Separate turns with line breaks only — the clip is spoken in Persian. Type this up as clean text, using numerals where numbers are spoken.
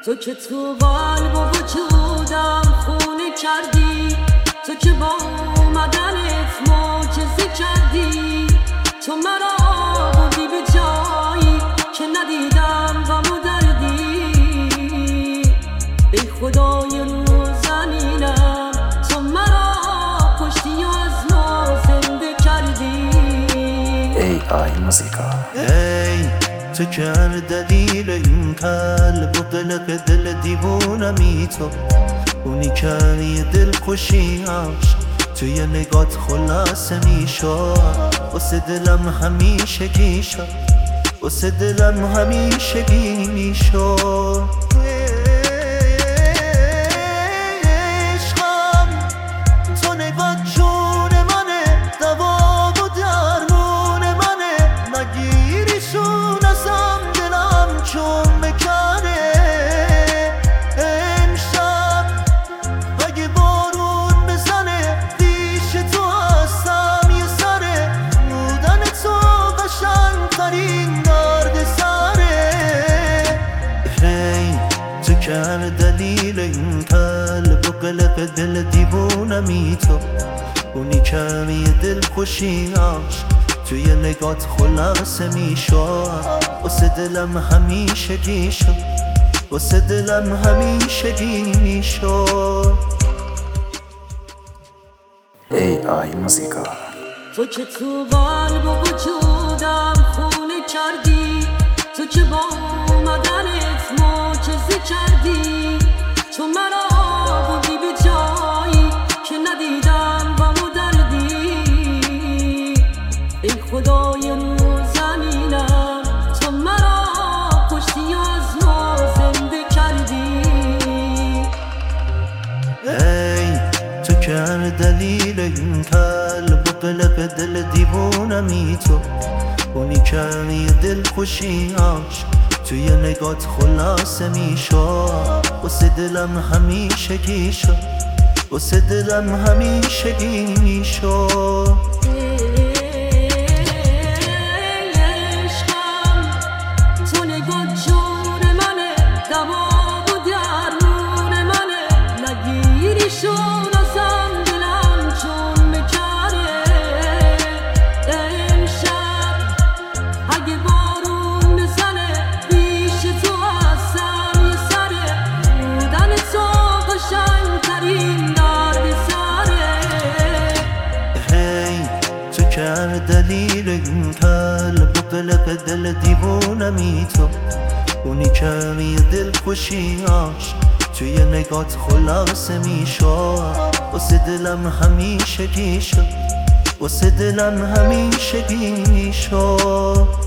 تو که تو قلب و وجودم خونه کردی، تو که با اومدنت معجزه کردی، تو مرا بودی به جایی که ندیدم غم و دردی. ای خدای رو زمینم تو مرا کشتی و از نو زنده کردی.
ای آی موزیکا،
ای تو که هر دلیل این قلب و قلق دل دیوونمی تو، اونی که یه دل خوشیاش توی نگات خلاصه میشد، واسه دلم همیشه گیشد، واسه دلم همیشه گی میشد. عشقم تو نگات جون منه، دوا و درمون منه، نگیریشون ازم دلم چون بکنه. امشب اگه بارون بزنه پیش تو هستم یه سره، بودن تو قشنگ‌ترین درد سره. هی تو که هر دلیل این قلب و قلق دل دیوونمی تو، اونی که یه دل خوشیاش توی نگات خلاصه میشد، واسه دلم همیشه گی شد، واسه دلم همیشه گی میشد.
ای آی موزیکا،
تو که تو قلب و وجودم خونه کردی، تو که با اومدنت معجزه کردی، تو مرا بودی به جایی که ندیدم غم و دردی. ای خدای رو زمینم تو مرا کشتی و از نو زنده کردی.
ای تو که هر دلیل این قلب و قلق دل دیوونمی تو، اونی که یه دل خوشیاش توی نگات خلاصه میشد، واسه دلم همیشه گی شد، واسه دلم همیشه گی میشد.
عشقم تو نگات جون منه، دوا و درمون منه، نگیریشون ازم دلم چون بکنه. امشب اگه بارون بزنه پیش تو هستم یه سره، بودن تو قشنگ‌ترین درد سره.
هی تو که هر دلیل این قلب و قلق دل دیوونمی تو، اونی که یه دل خوشیاش توی نگات خلاصه میشد، واسه دلم همیشه گی شد، واسه دلم همیشه گی میشد.